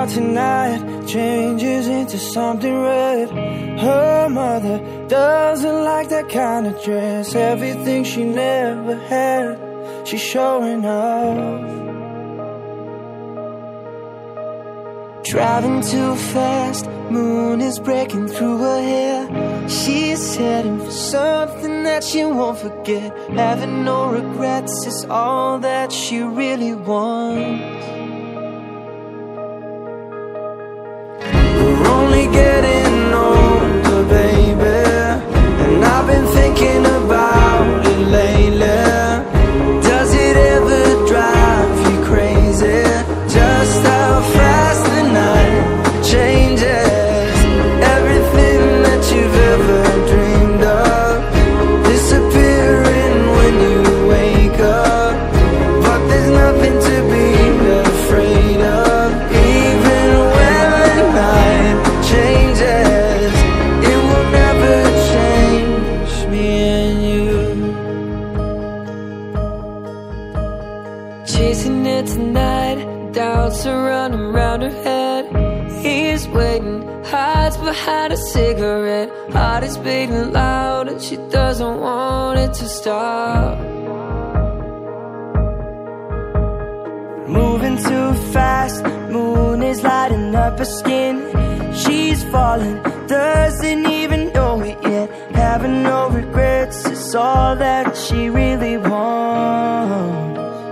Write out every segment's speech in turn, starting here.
out tonight changes into something red. Her mother doesn't like that kind of dress. Everything she never had, she's showing off. Driving too fast, moon is breaking through her hair. She's heading for something that she won't forget. Having no regrets is all that she really wants. We're only getting older, baby, and I've been thinking about it lately. Does it ever drive you crazy? Just how fast the night changes. Everything that you've ever dreamed of disappearing when you wake up. But there's nothing to be afraid of. Even when the night changes, it will never change me and you. Chasing it tonight, doubts are running round her head. He's waiting, hides behind a cigarette. Heart is beating loud and she doesn't want it to stop. Moving too fast, moon is lighting up her skin. She's falling, doesn't even know it yet. Having no regrets is all that she really wants.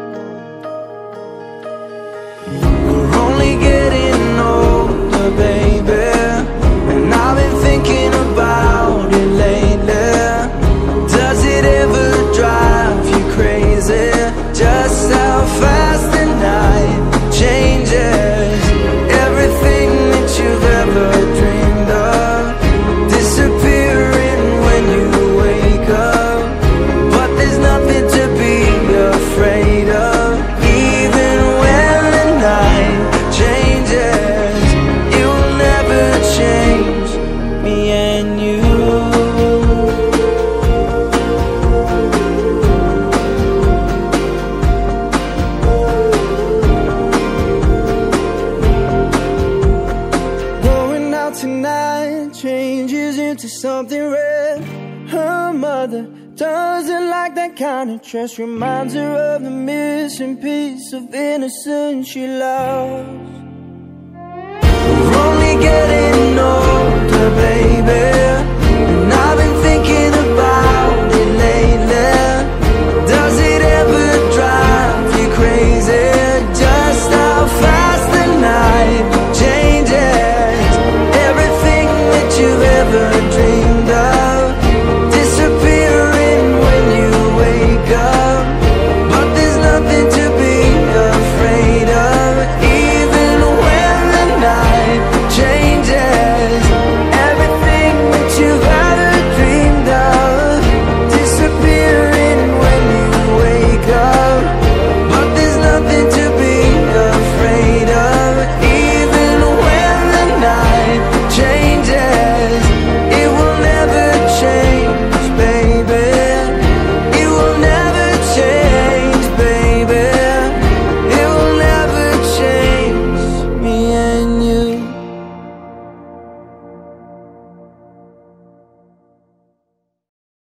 We're only getting older, baby, and I've been thinking about it lately. Does it ever drive you crazy? Just how fast the night changes. Everything that you've ever dreamed of disappearing when you wake up. But there's nothing to be afraid of. Even when the night changes, it will never change me and you. Going out tonight changes into something red. Her mother doesn't like that kind of dress. Reminds her of the missing piece of innocence she lost. We're only getting older, baby,